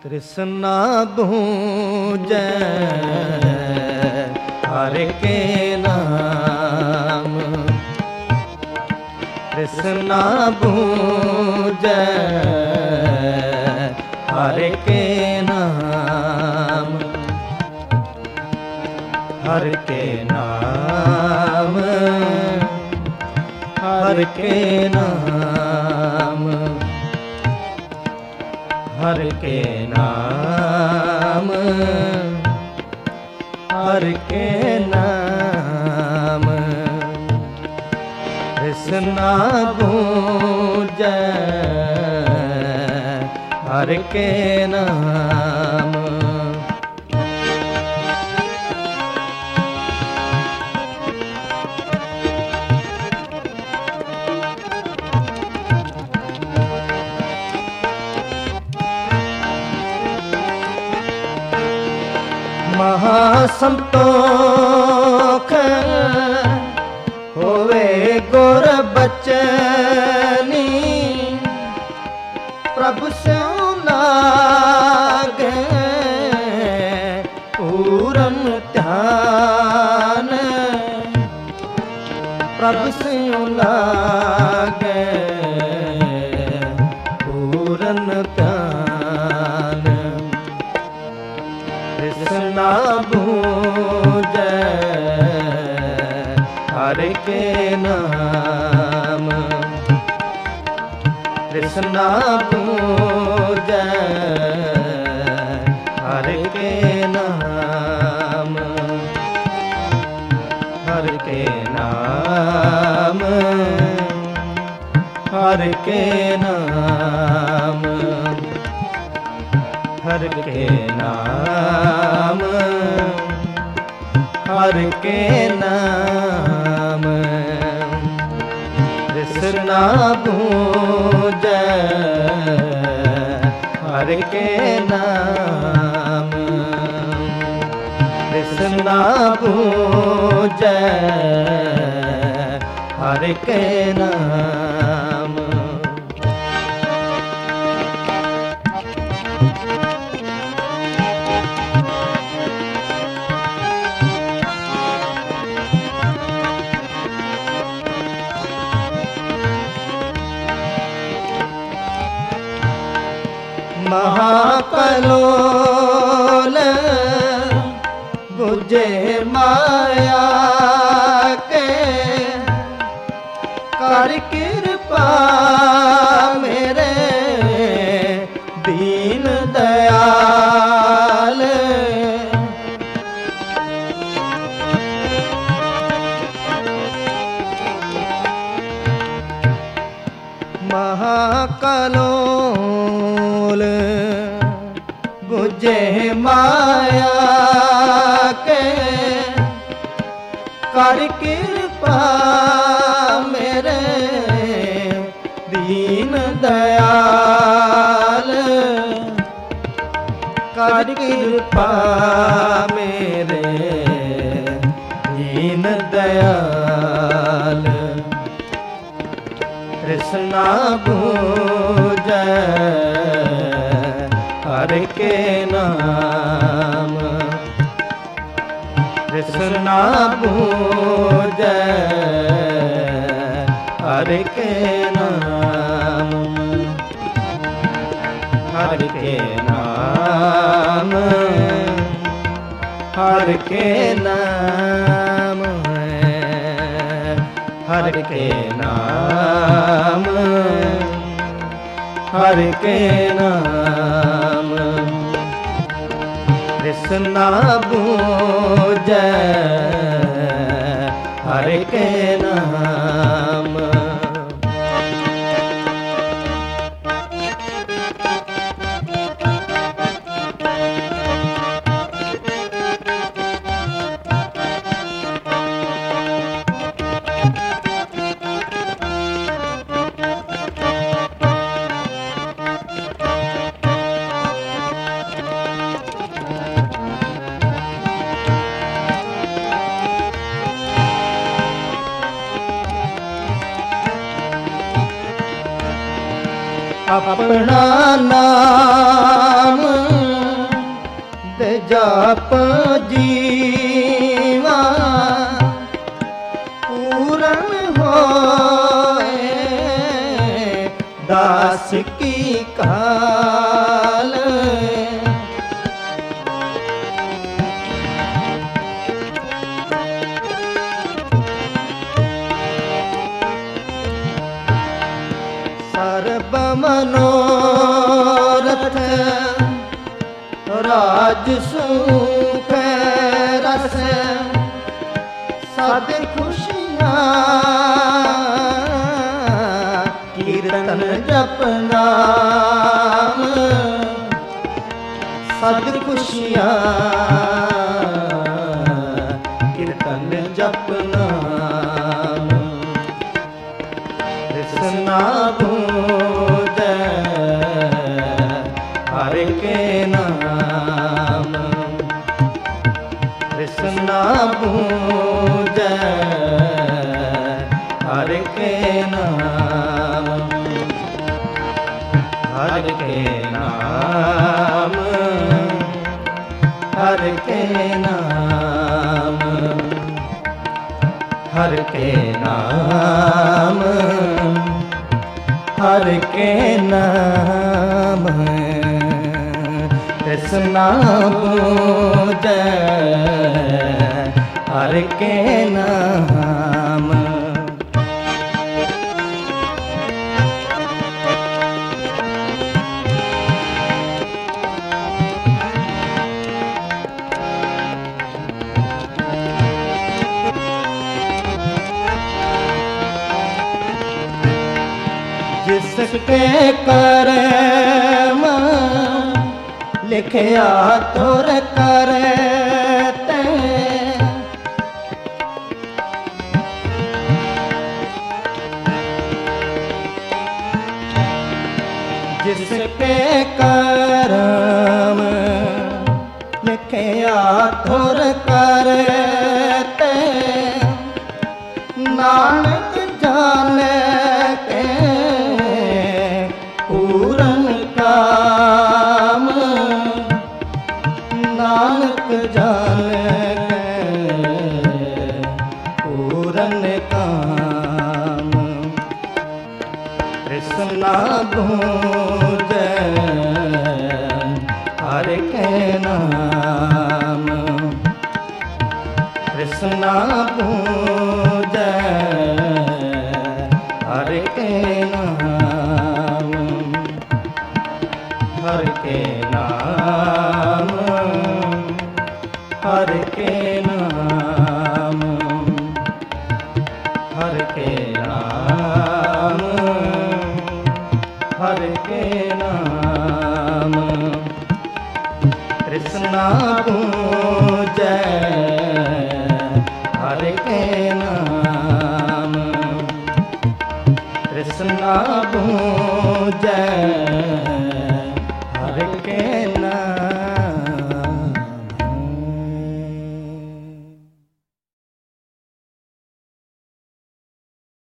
तृष्णा बूझै हरि के नाम, तृष्णा बूझै हरि के नाम, हरि के नाम, हरि के नाम, हरि के नाम, हरि के नाम, तृष्णा बूझै हरि के नाम। महासंतोख होवे गुर बचनी, प्रभु से लागे पूरन ध्यान, प्रभु से लागे पूरन ध्यान, तृष्णा बूझै हरि के नाम, तृष्णा बूझै हरि के नाम, हरि के नाम, हरि के नाम, हरि के नाम, हरि के नाम, तृष्णा बूझै हरि के नाम, तृष्णा बूझै हरि के नाम। महाकलोल बुझे माया के, कर कृपा मेरे दीन दयाल, महाकलोल बुझे माया के, कर कृपा मेरे दीन दयाल, कर कृपा मेरे दीन दयाल, तृष्णा बूझै हरि के नाम, तृष्णा बूझै हरि के नाम, हरि के नाम, हरि के नाम है, हरि के नाम, हरि के नाम, तृष्णा बूझै हरि के नाम। अपना नाम तप जीवा पूरन होए दास की काल। सर्ब मनोरथ राज सुख रस सद खुशियाँ कीर्तन जप नाम। सद खुशियाँ कीर्तन जप नाम। कृष्णा पूजै हरि के नाम। कृष्णा पूजै हरि के नाम। हरि के नाम हरि के नाम। हरि के नाम हरि के नाम। कृष्णा पूजै हरि के नाम। जिसके कर्म लिखया तोर करते। जिसके कर्म लिखया तोर करते। नानक जाने के पूरन काम। नानक जाने के पूरन काम। कृष्णा पूजै हरि के नाम। कृष्णा पूजै हरि के नाम। हरि के नाम हरि के नाम। हरि के नाम हरि के नाम। कृष्णा पूजै